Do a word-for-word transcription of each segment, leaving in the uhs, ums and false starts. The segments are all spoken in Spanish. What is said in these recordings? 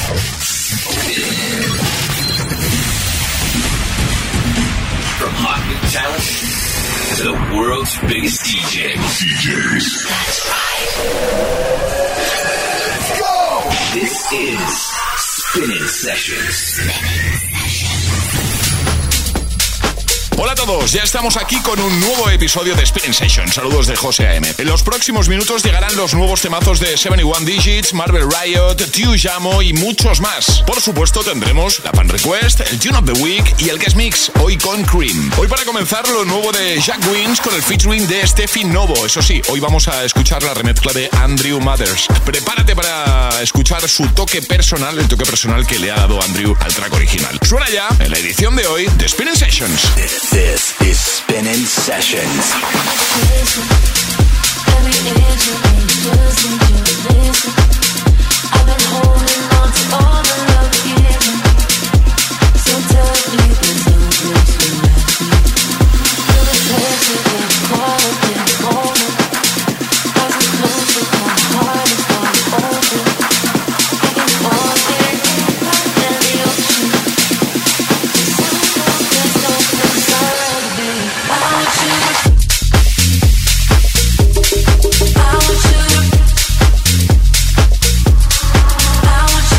From hot new talent to the world's biggest D Js. D Js. That's right. Let's go! This is Spinning Sessions. Spinning Sessions. Hola a todos, ya estamos aquí con un nuevo episodio de Spinning Sessions. Saludos de José A M. En los próximos minutos llegarán los nuevos temazos de setenta y uno Digits, Marvel Riot, Tue Jamo y muchos más. Por supuesto tendremos la Fan Request, el Tune of the Week y el Guest Mix, hoy con Cream. Hoy para comenzar lo nuevo de Jack Wins con el featuring de Steffi Novo. Eso sí, hoy vamos a escuchar la remezcla de Andrew Mathers. Prepárate para escuchar su toque personal, el toque personal que le ha dado Andrew al track original. Suena ya en la edición de hoy de Spinning Sessions. This is Spinning Sessions. I've been holding on to all the love given. So tell me there's no place for me. Feel the pressure getting caught up in the moment. As I'm closer, my heart is falling open. Thinking all day and the ocean. There's no place I'd rather be. I want you to I want you to I want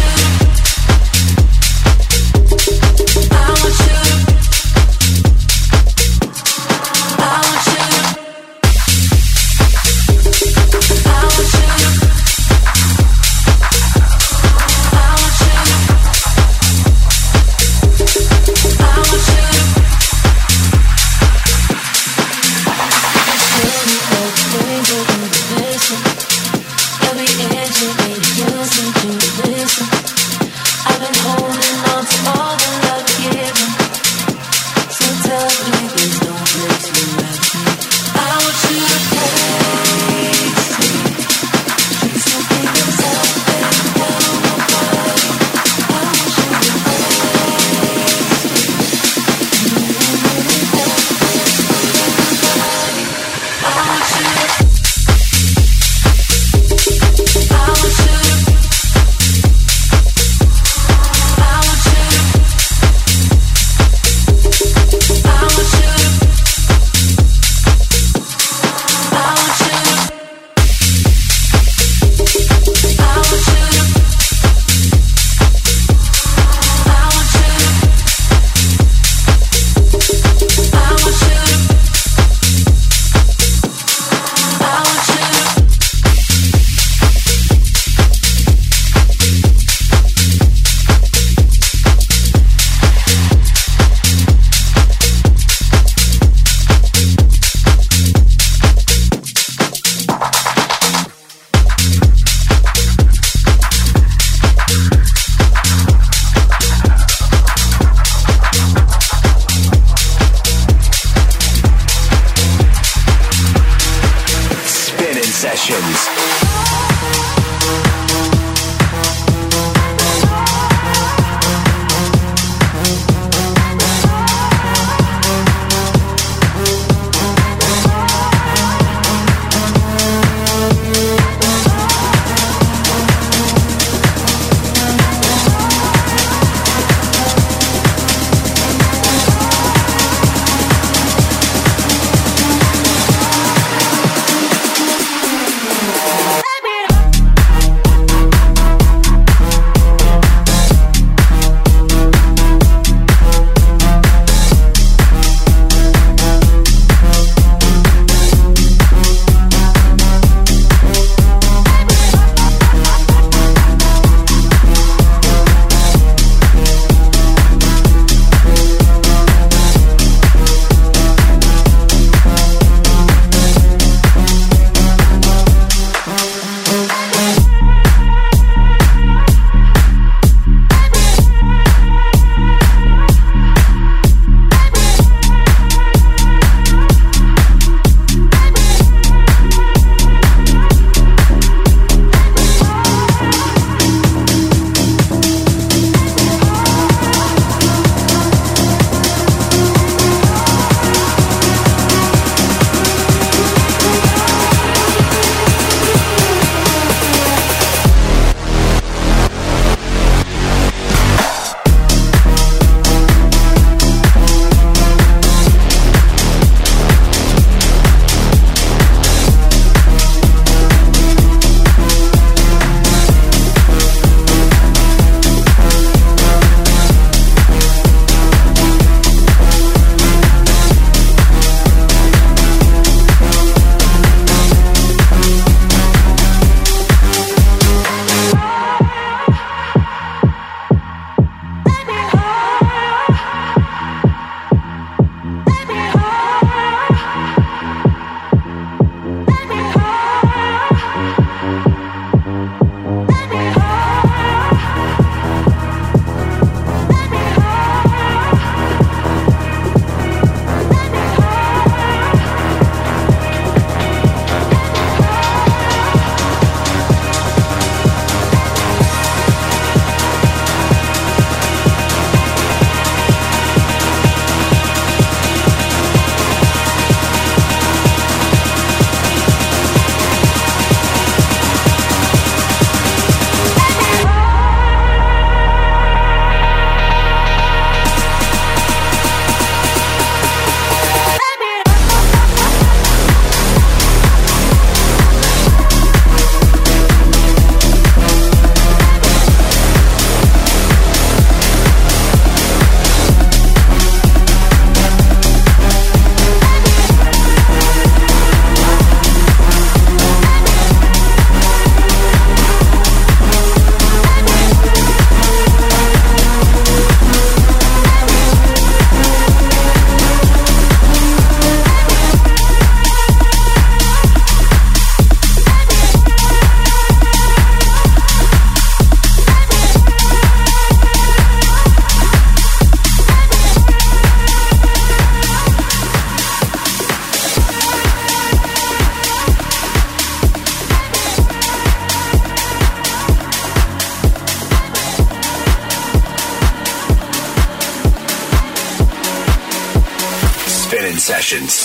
Sessions.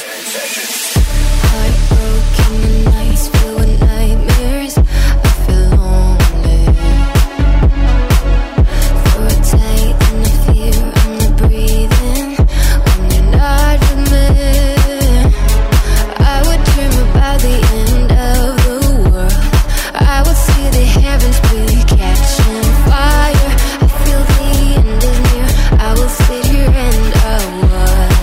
Heartbroken nights filled with nightmares. I feel lonely. For a tight and I fear I'm not breathing when you're not with me. I would dream about the end of the world. I would see the heavens be catching fire. I feel the end is near. I will sit here and I watch.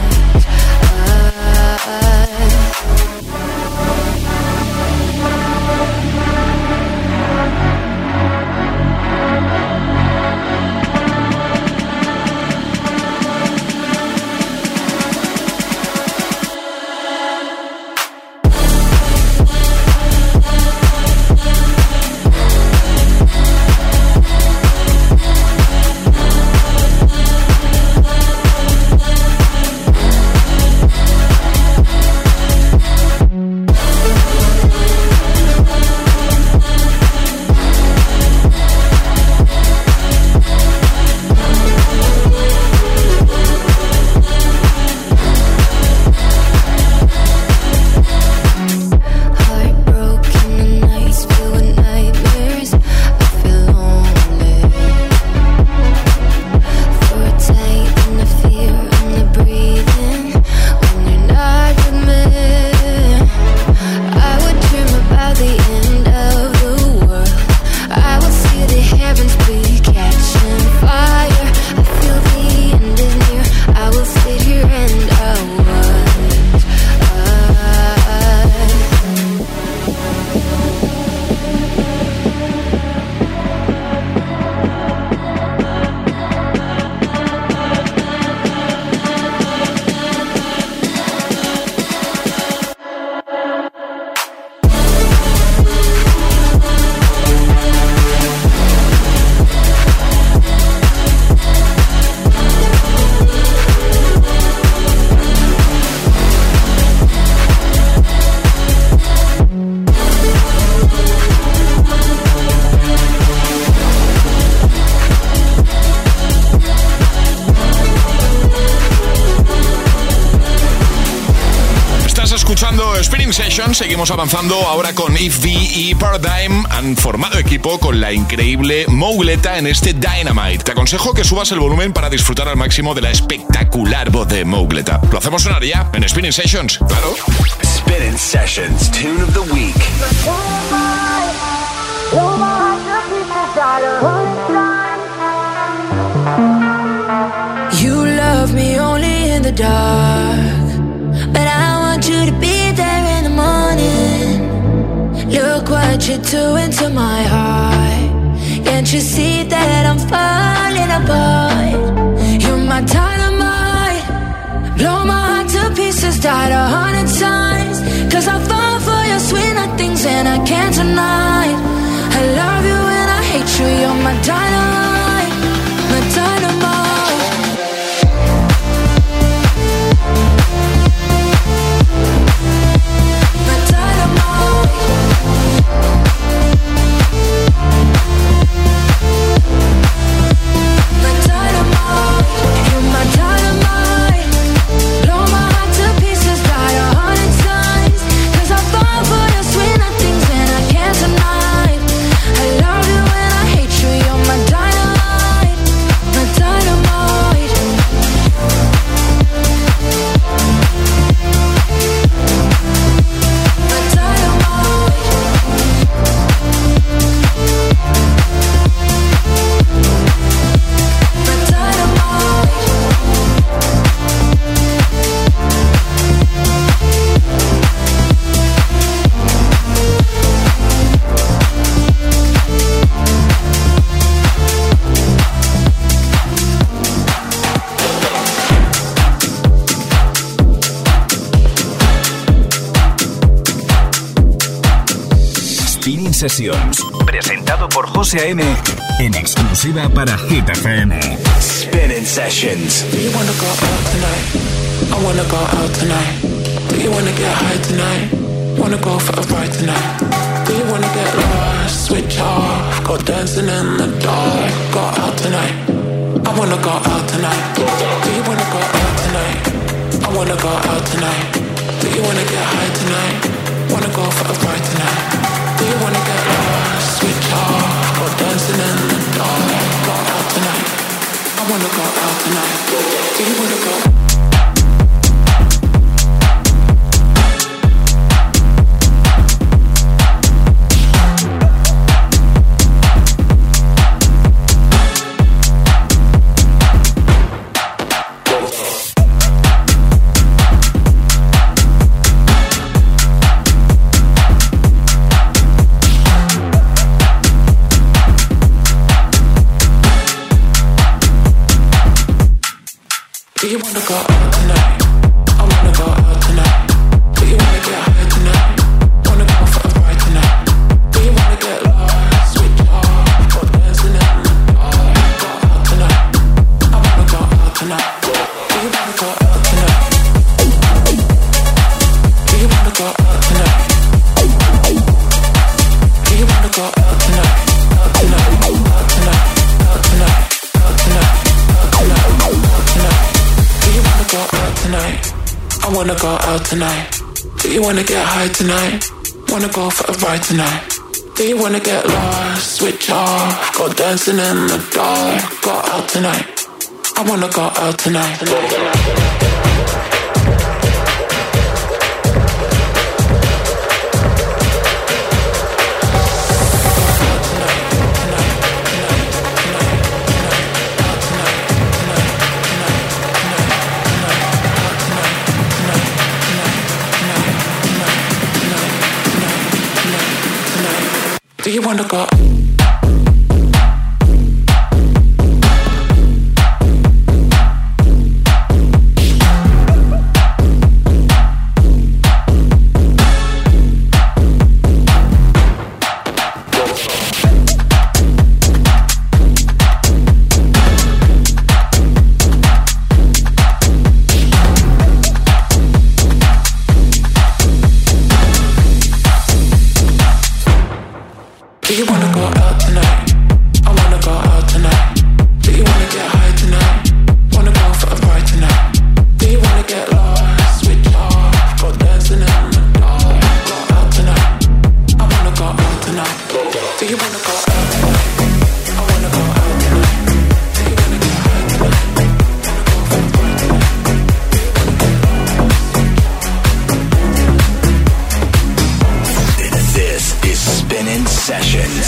Seguimos avanzando ahora con If V y Paradigm. Han formado equipo con la increíble Mougleta en este Dynamite. Te aconsejo que subas el volumen para disfrutar al máximo de la espectacular voz de Mougleta. Lo hacemos sonar ya en Spinning Sessions, claro. Spinning Sessions, Tune of the Week. You love me only in the dark, but I want you to be there in the morning. Look what you're doing to my heart. Can't you see that I'm falling apart? You're my dynamite. Blow my heart to pieces, died a hundred times. Cause I fall for your sweet nothings and I can't deny it. I love you and I hate you, you're my dynamite. My dynamite. Sessions, presentado por José A M en exclusiva para Hit F M. Spinning Sessions. Do you wanna go out tonight? I wanna go out tonight. Do you wanna get high tonight? Wanna go for a ride tonight? Do you wanna get lost? Switch off, go dancing in the dark. Go out tonight. I wanna go out tonight. Do you wanna go out tonight? I wanna go out tonight. Do you wanna get high tonight? Wanna go for a ride tonight? Do you wanna get lost? Switch off, go dancing in the dark. Go out tonight. I wanna go out tonight. Do you wanna go? Do you wanna go out tonight? I wanna go out tonight. Do you wanna get high tonight? Wanna go for a ride tonight? Do you wanna get lost? Switch off, go dancing in the dark. Go out tonight. I wanna go out tonight. Do you wanna go out tonight? Do you wanna go out tonight? Do you wanna go out tonight? Out tonight, out tonight, out tonight, out tonight, out tonight, out tonight. Do you wanna go out tonight? I wanna go out tonight. Do you wanna get high tonight? Wanna go for a ride tonight? Do you wanna get lost? Switch off, go dancing in the dark. Go out tonight. I wanna go out tonight. Do you wanna go? Do you wanna go out tonight? I wanna go out tonight. Do you wanna get high tonight? Wanna go for a ride tonight? Do you wanna get lost? Switch off, go dancing in the dark. Go out tonight. I wanna go out tonight. Do you wanna go out tonight? I wanna go out tonight. Do you wanna get high tonight? Wanna go for a ride tonight? This is Spinning Sessions.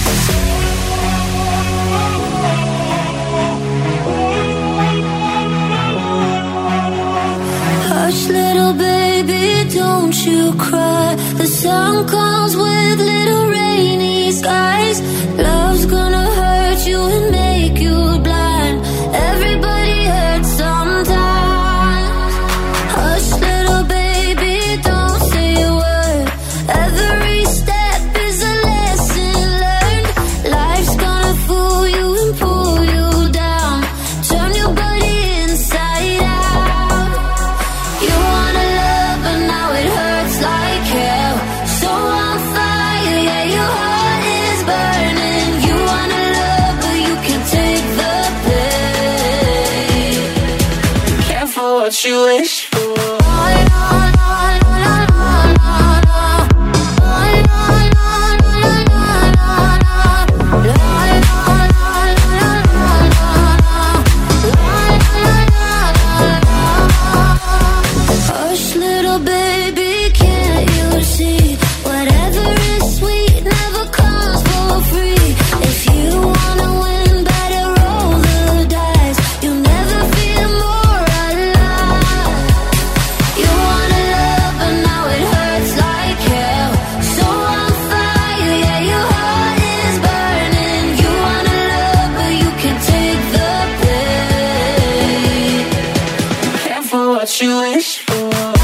Hush, little baby, don't you cry. The sun comes with little rainy skies. Love's gonna hurt you and make you blind. Everybody hurts sometimes. Hush, little baby, don't say a word. Every step is a lesson learned. Life's gonna fool you and pull you down. Turn your body inside out. You wanna love, but now it hurts like hell. So on fire, yeah, your heart is burning. You wanna love, but you can take the pain. Careful what you wish for. Hush, little baby, can't you see? Whatever is sweet never comes for free. If you wanna win, better roll the dice. You'll never feel more alive. You wanna love, but now it hurts like hell. So on fire, yeah, your heart is burning. You wanna love, but you can take the pain. Careful what you wish for.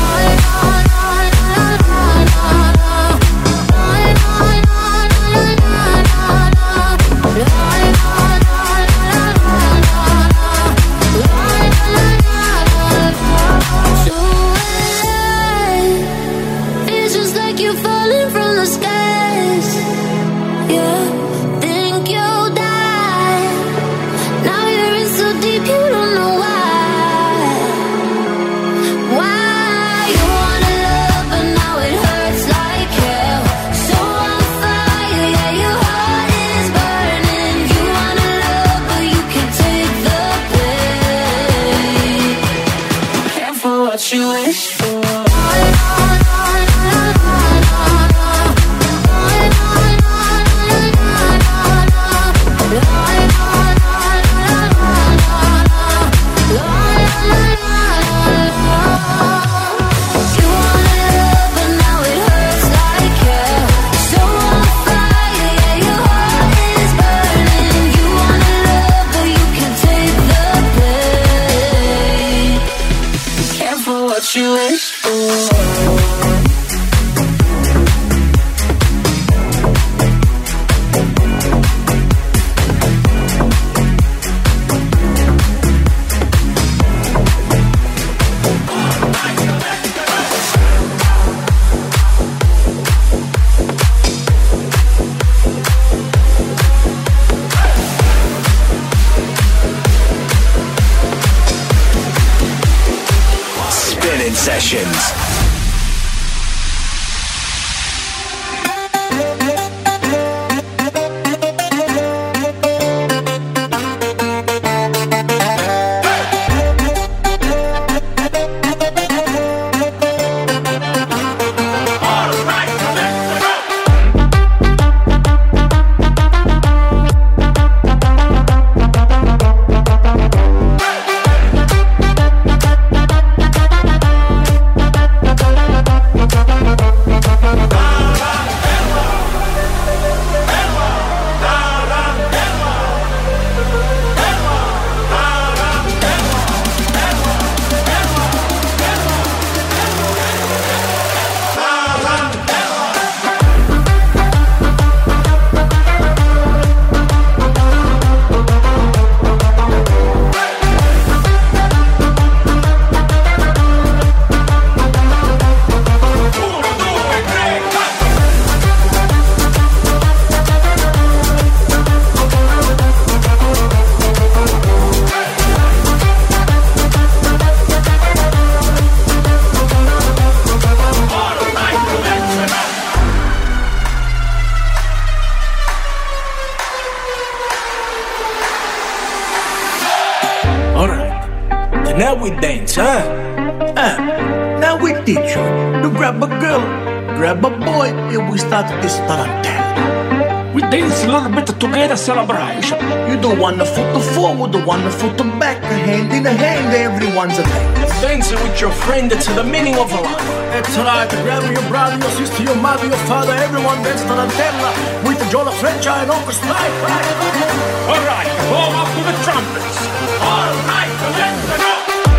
So alive, it's just like you're falling from the skies. Yeah, think you'll die. Now you're in so deep you don't know why. Sessions. This tarantella. We dance a little bit together, celebration. You do one foot to forward, the one foot to back, a hand in a hand, everyone's a dance. Dancing with your friend, it's the meaning of a life. It's right, grab your brother, your sister, your mother, your father, everyone dance tarantella with the Jola Freccia and Uncle Spike. All right, warm up to the trumpets. All right, let's go.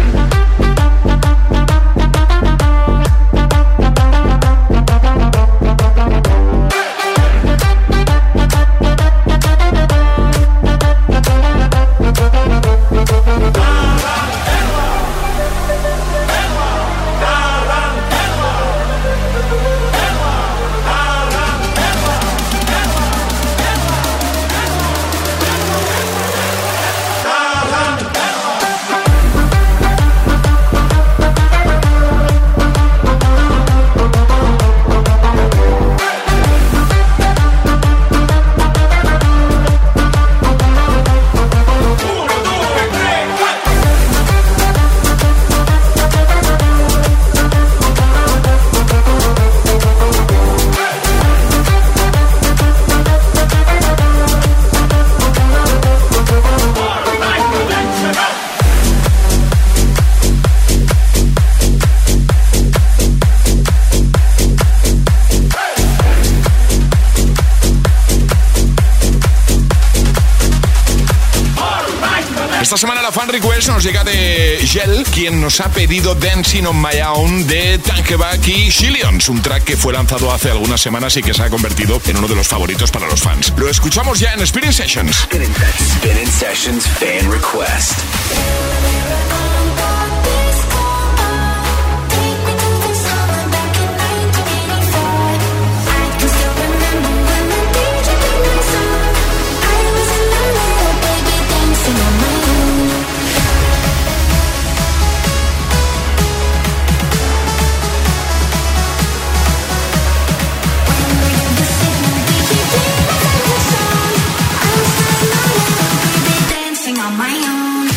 Esta semana la fan request nos llega de Gel, quien nos ha pedido Dancing on My Own de Tankebak y Shillions, un track que fue lanzado hace algunas semanas y que se ha convertido en uno de los favoritos para los fans. Lo escuchamos ya en Spinning Sessions. Spinning, Spinning Sessions fan request. On my own.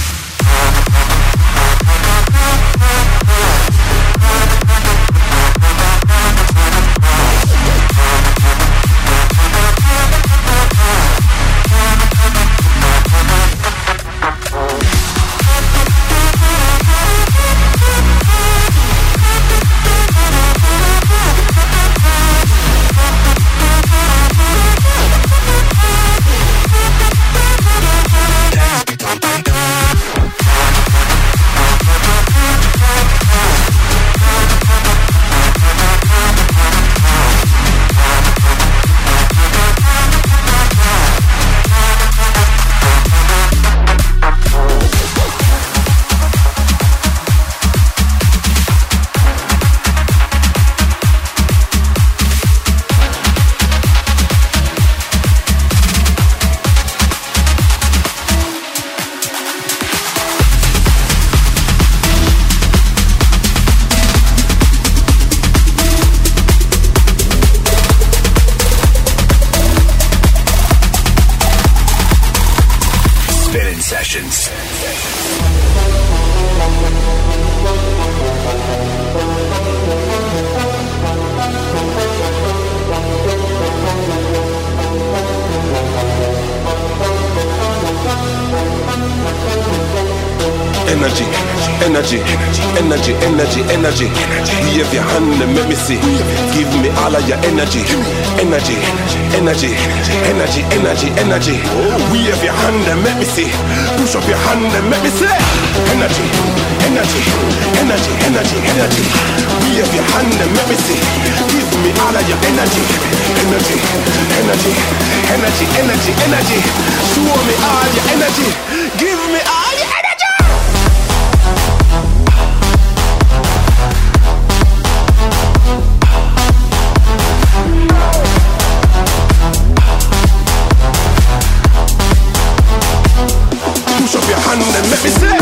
Sessions. Energy, energy, energy, energy, energy. Wave your hand and make me see. Give me all of your energy. Energy, energy, energy, energy, energy. Wave your hand and make me see. Push up your hand and make me see. Energy, energy, energy, energy, energy. Wave your hand and make me see. Give me all of your energy. Energy, energy, energy, energy, energy. Show me all your energy. Give me all your energy. Push up your hand and let me see.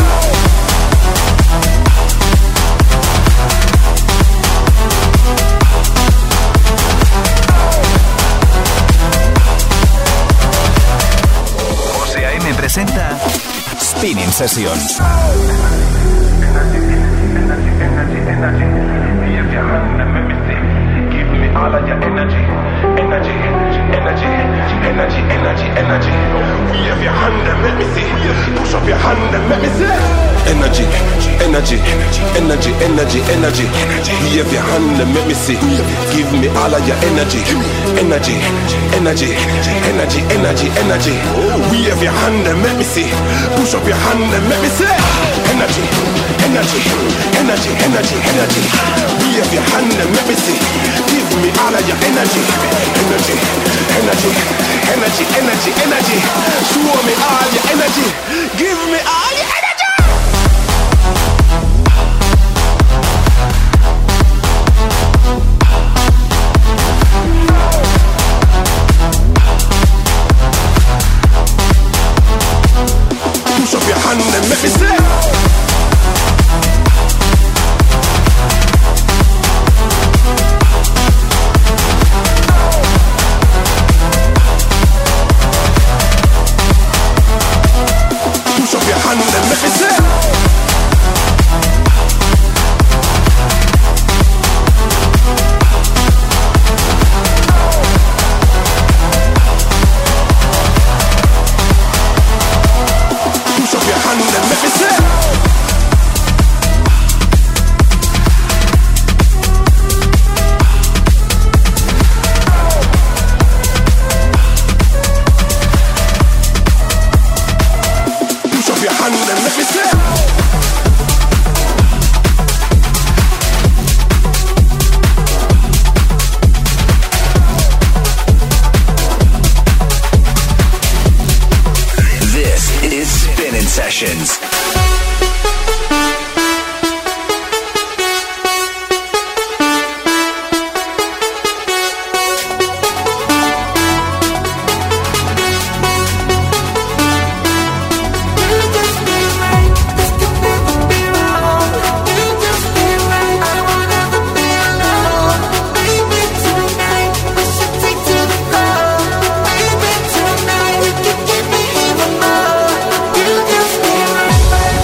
José A M presenta Spinning Sessions. All of your energy, energy, energy, energy, energy, energy. Wave your hand and let me see. Push up your hand and let me see. Energy, energy, energy, energy, energy. Wave your hand and let me see. Give me all of your energy, energy, energy, energy, energy, energy. Wave your hand and let me see. Push up your hand and let me see. Energy, energy, energy, energy, energy. Wave your hand and let me see. Give me all of your energy, energy, energy, energy, energy, energy. Show me all your energy. Give me all your energy. Push up your hand and let me see. Sessions. Tonight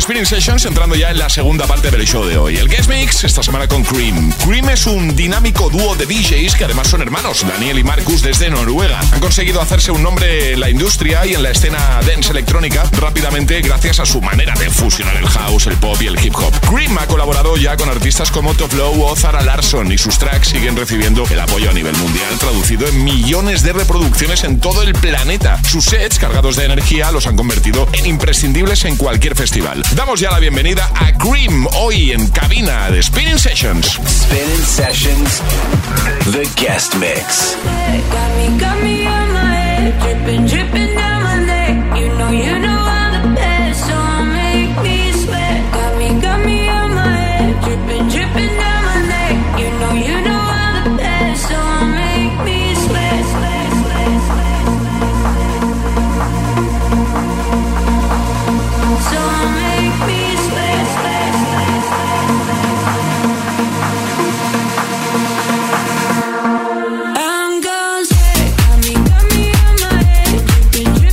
Spinning Sessions, entrando ya en la segunda parte del show de hoy. El Guest Mix esta semana con Cream. Cream es un dinámico dúo de D Js que además son hermanos, Daniel y Marcus, desde Noruega. Han conseguido hacerse un nombre en la industria y en la escena dance electrónica rápidamente gracias a su manera de fusionar el house, el pop y el hip hop. Cream ha colaborado ya con artistas como Toflow o Zara Larsson y sus tracks siguen recibiendo el apoyo a nivel mundial, traducido en millones de reproducciones en todo el planeta. Sus sets cargados de energía los han convertido en imprescindibles en cualquier festival. Damos ya la bienvenida a Cream hoy en cabina de Spinning Sessions. Spinning Sessions, the guest mix. Got me, got me on my head, dripping, dripping down my neck. You know, you know I'm the best, so make me sweat. Got me, got me on my head, dripping, dripping down my neck. You know, you know I'm the best, so make me sweat, sweat, sweat, sweat. So make me sweat, sweat, sweat, sweat. I'm gonna sweat, got me, got me on my head, dripping, dripping.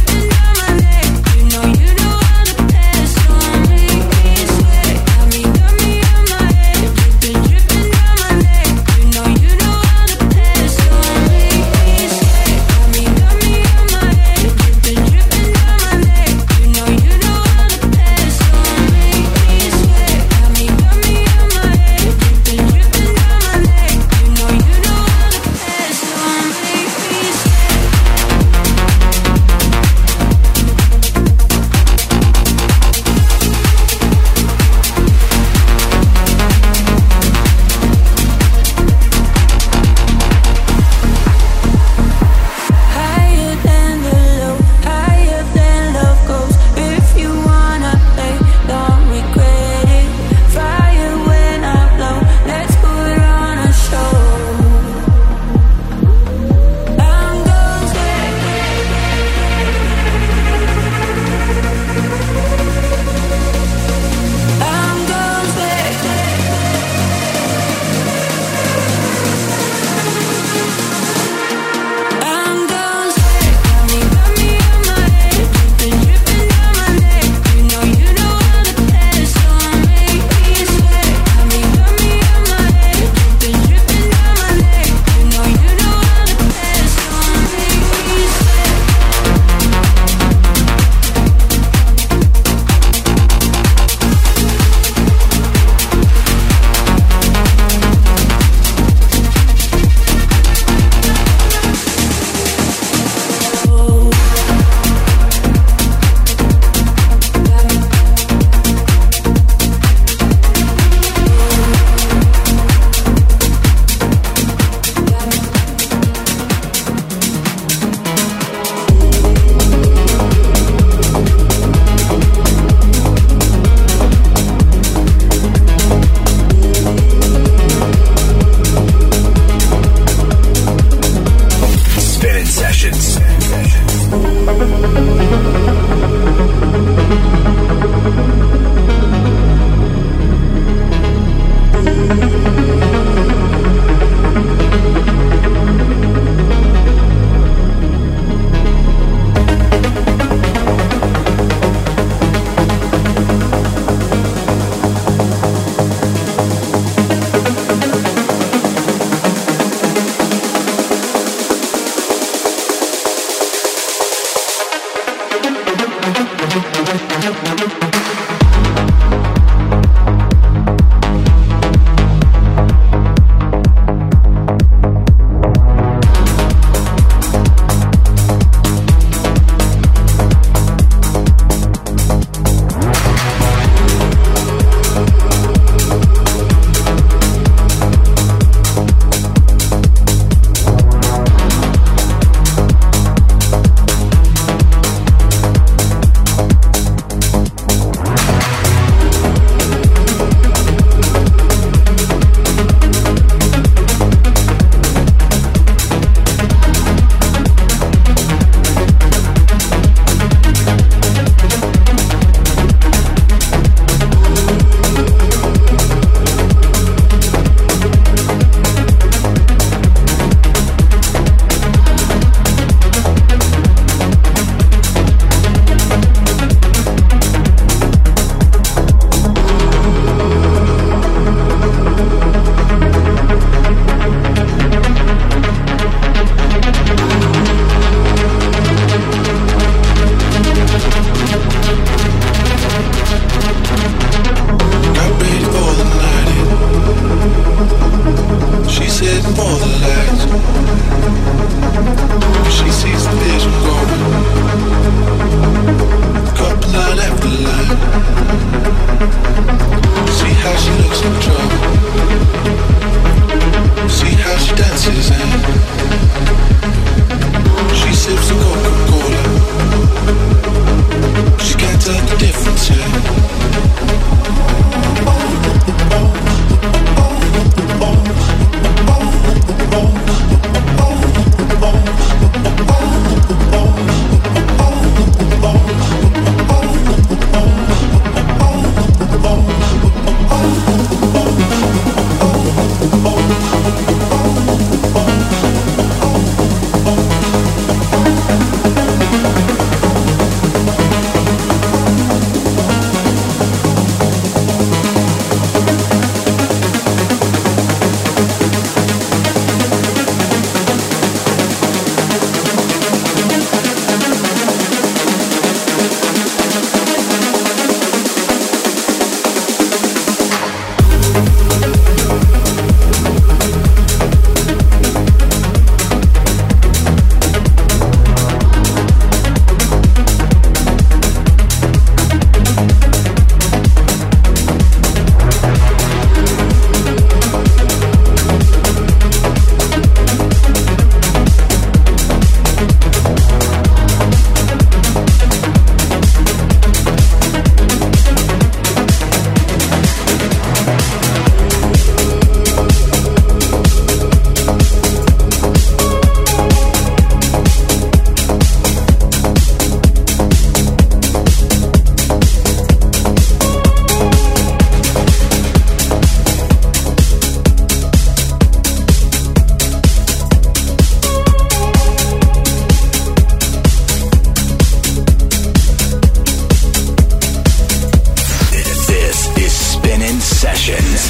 Sessions.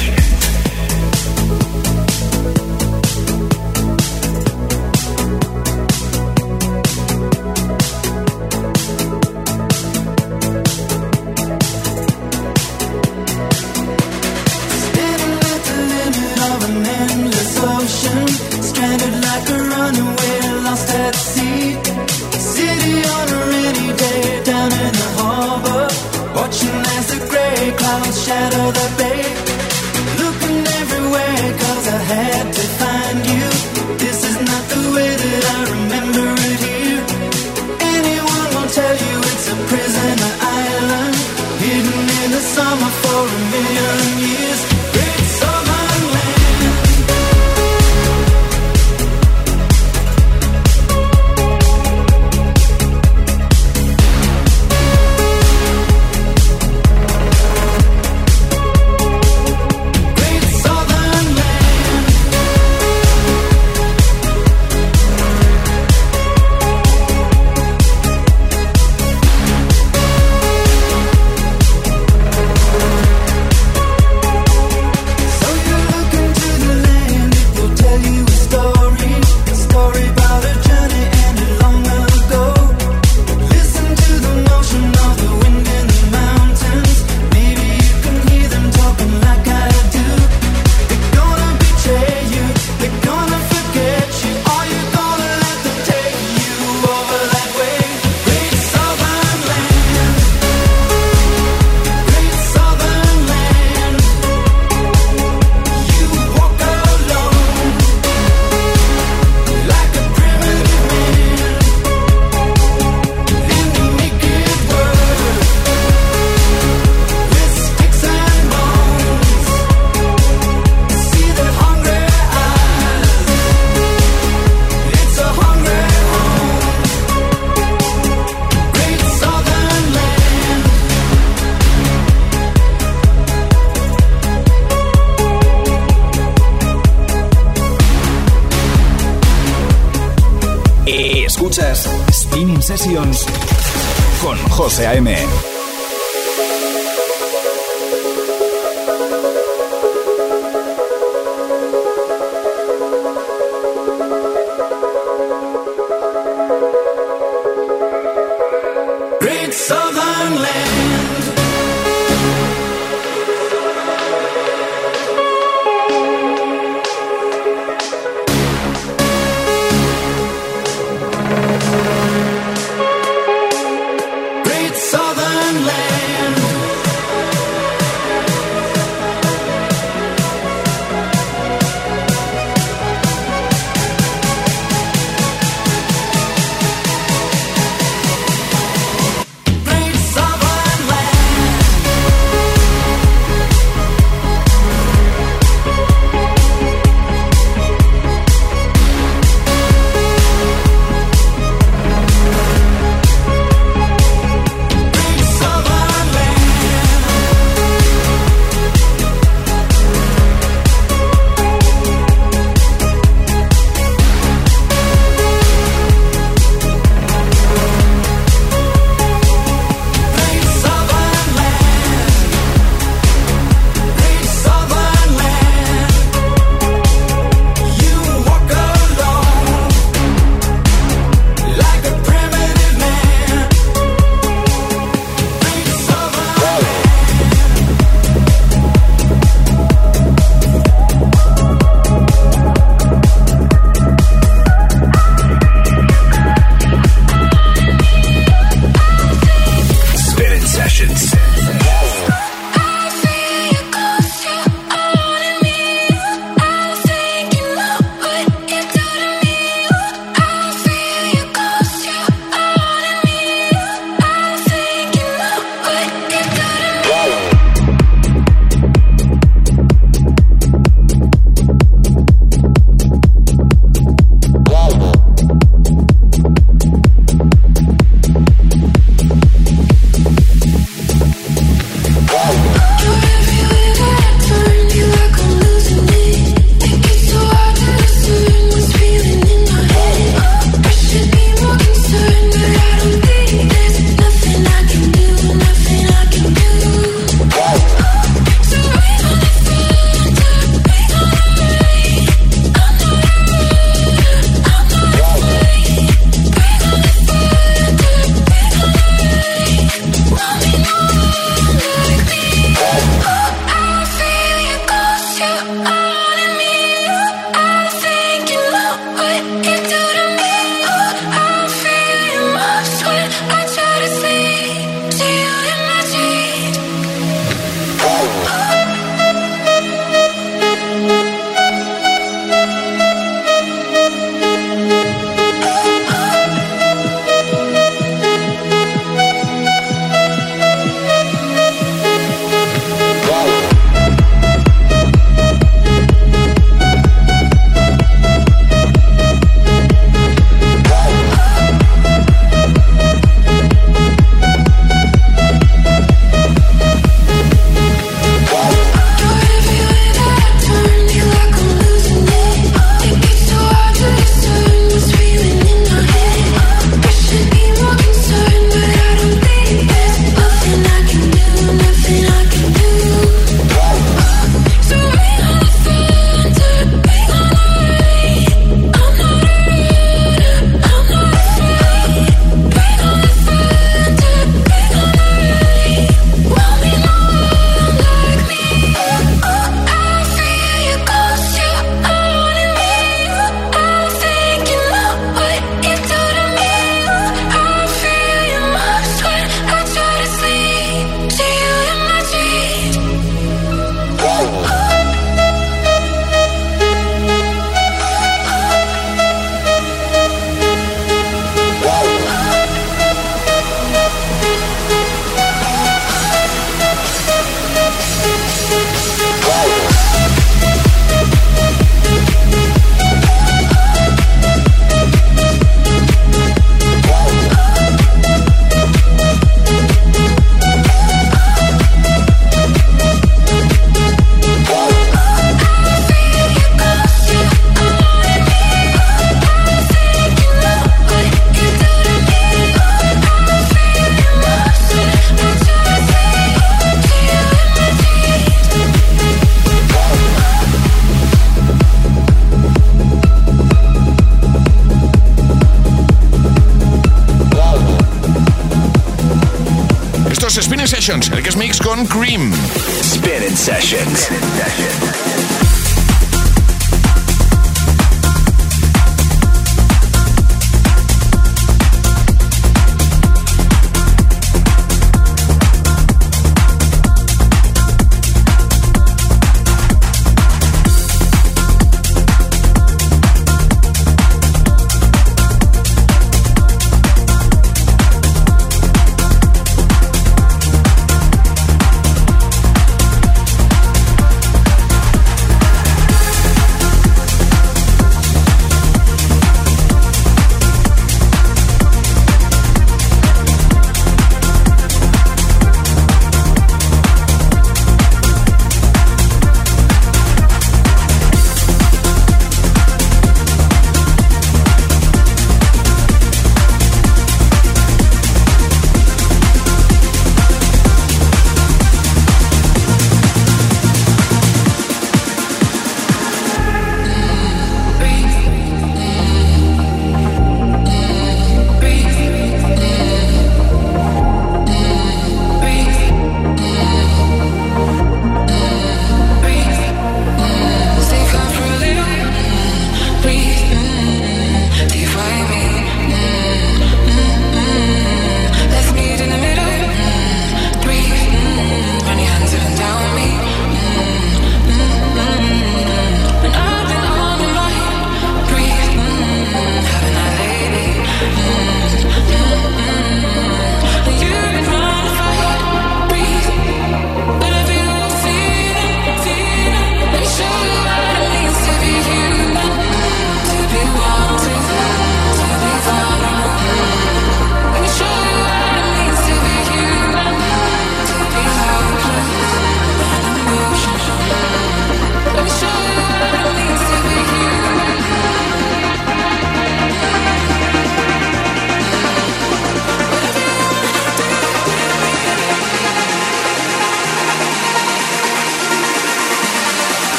Shadow the bay, looking everywhere 'cause I had to find you. This is not the way that I remember it here. Anyone will tell you it's a prisoner island, hidden in the summer for a million years. Great southern land. Escuchas Spinning Sessions con José A M. Great Southern Land. Great Southern Spinning Sessions, el Guest Mix con Cream. Spinning Sessions. Spinning Sessions.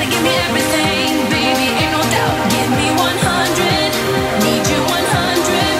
Everything, baby, ain't no doubt. Give me one hundred, need you one hundred.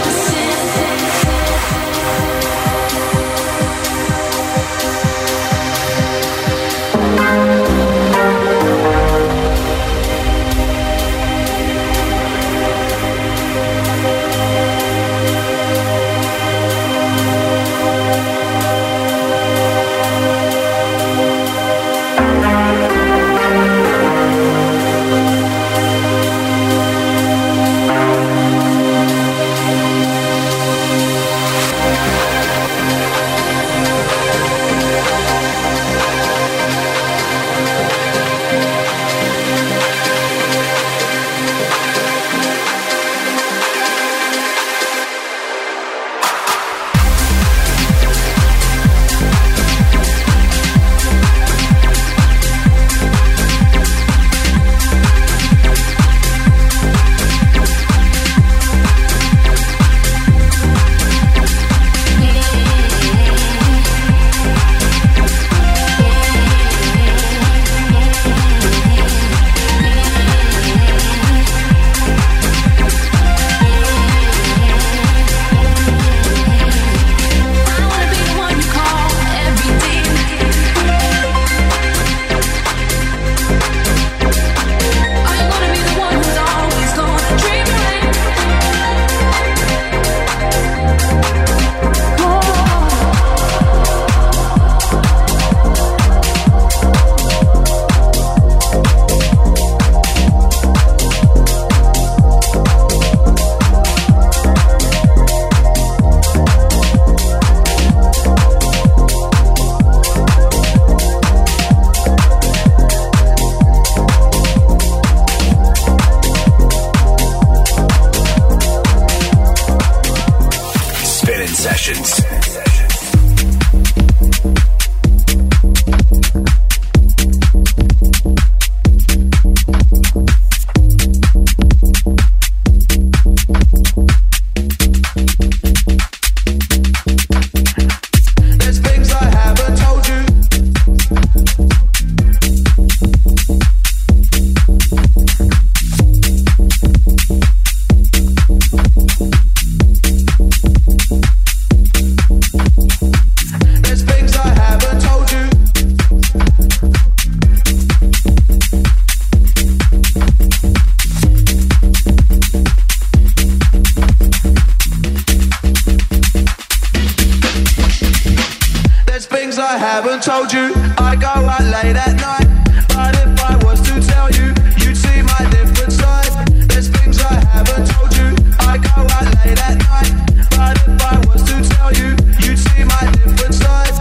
told you I go out late at night. But if I was to tell you, you'd see my different side. There's things I haven't told you. I go out late at night. But if I was to tell you, you'd see my different side.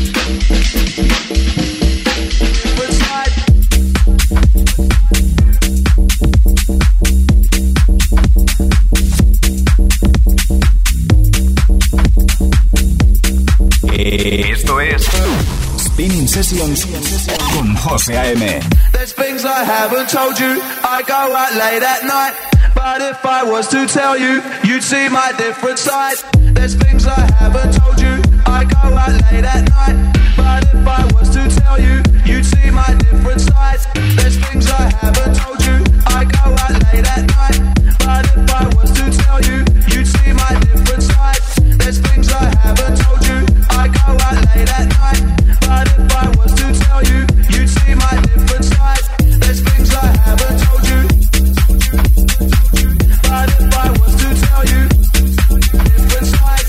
Different side. Esto es Spinning Sessions con José A M. There's things I haven't told you. I go out late at night. But if I was to tell you, you'd see my different side. There's things I haven't told you. I go out late at night. But if I was to tell you, you'd see my different side. There's things I haven't told you. I go out late at night. But if I was to tell you, you'd see my different side. There's things I haven't told you. I go out late at night. But if I was to tell you, you'd see my different side. There's things I haven't told you. But if I was to tell you, different side.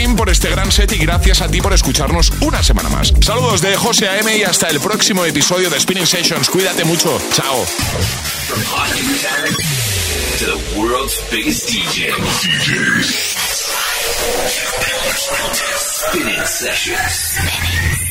Tim por este gran set y gracias a ti por escucharnos una semana más. Saludos de José A M y hasta el próximo episodio de Spinning Sessions. Cuídate mucho. Chao. From hot new talent to the world's biggest D J. D Js. Spinning Sessions. Spinning.